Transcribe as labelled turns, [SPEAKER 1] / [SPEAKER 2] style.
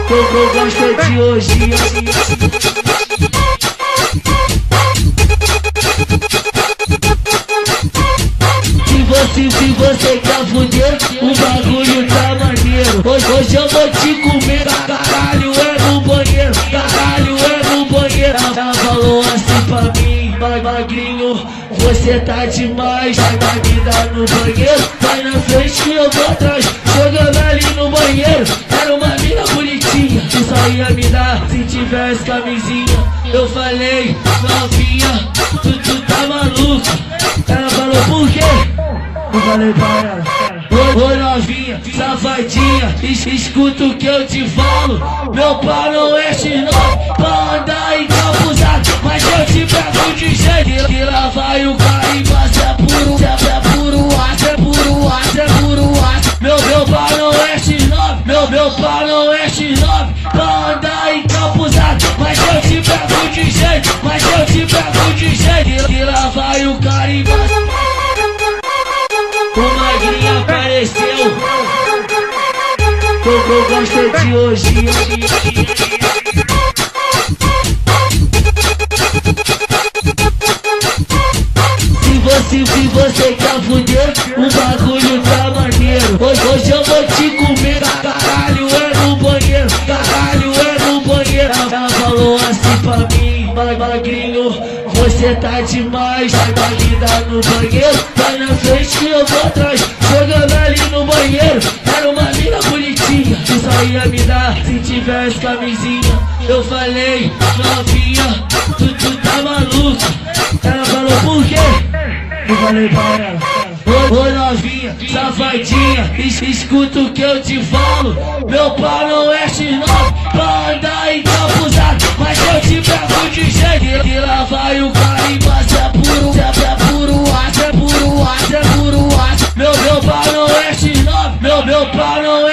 [SPEAKER 1] eu gosto de hoje. Se você quer fuder, o bagulho tá maneiro. Hoje eu vou te comer, caralho é no banheiro, caralho é no banheiro. Ela falou assim pra mim, magrinho, você tá demais. Sai da vida no banheiro, vai na frente que eu vou atrás. Jogando ali no banheiro, era uma mina bonitinha, que só ia me dar se tivesse camisinha. Eu falei, novinha, tu tá maluca. Ela falou, por quê? Eu falei pra ela, ô novinha, safadinha, escuta o que eu te falo. Meu pau não é X9 pra andar encapuzado, mas eu te pego de jeito. Que lá vai o carimba, cê é puro aço, é puro aço, é puro aço. Meu pau não é X9, meu pau não é X9 pra andar encapuzado, mas eu te pego de jeito, mas eu te pego de jeito. Que lá vai o carimba. O magrinho apareceu, eu gosto de hoje. Se você quer fuder, o bagulho tá maneiro. Hoje eu vou te comer, caralho é no banheiro, caralho é no banheiro. Ela falou assim pra mim, magrinho, você tá demais. Sai da vida no banheiro, vai na frente que eu vou atrás. Jogando ali no banheiro, era uma mina bonitinha, que só ia me dar se tivesse camisinha. Eu falei, novinha, tu tá maluca. Ela falou, por quê? Eu falei pra ela, ô novinha, safadinha, escuta o que eu te falo. Meu pau não é X9 pra andar encapuzado, mas eu te pego de jeito. Que lá vai o carimba, cê é puro aço, é puro aço, é puro aço. Meu pau não é X9, meu pau não é